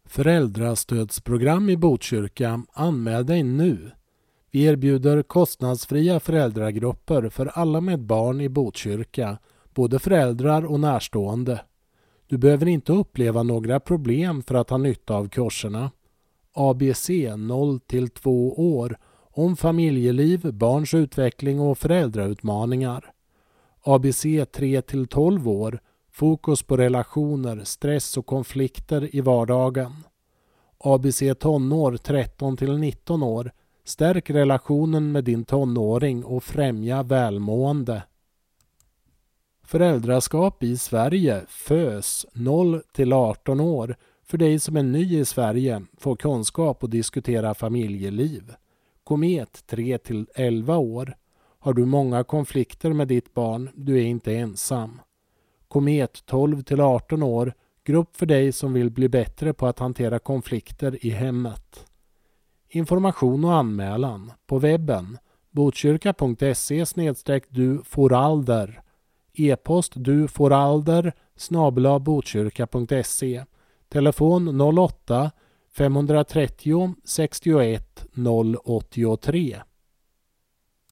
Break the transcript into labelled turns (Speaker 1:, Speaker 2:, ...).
Speaker 1: Föräldrastödsprogram i Botkyrka, anmäl dig nu. Vi erbjuder kostnadsfria föräldragrupper för alla med barn i Botkyrka, både föräldrar och närstående. Du behöver inte uppleva några problem för att ha nytta av kurserna. ABC 0-2 år om familjeliv, barns utveckling och föräldrautmaningar. ABC 3-12 år, fokus på relationer, stress och konflikter i vardagen. ABC tonår 13-19 år, stärk relationen med din tonåring och främja välmående. Föräldraskap i Sverige, FÖS 0-18 år, för dig som är ny i Sverige, får kunskap och diskutera familjeliv. Komet 3-11 år. Har du många konflikter med ditt barn, du är inte ensam. Komet 12-18 år, grupp för dig som vill bli bättre på att hantera konflikter i hemmet. Information och anmälan på webben botkyrka.se/du-foralder, e-post duforalder@botkyrka.se, telefon 08 530 61 083.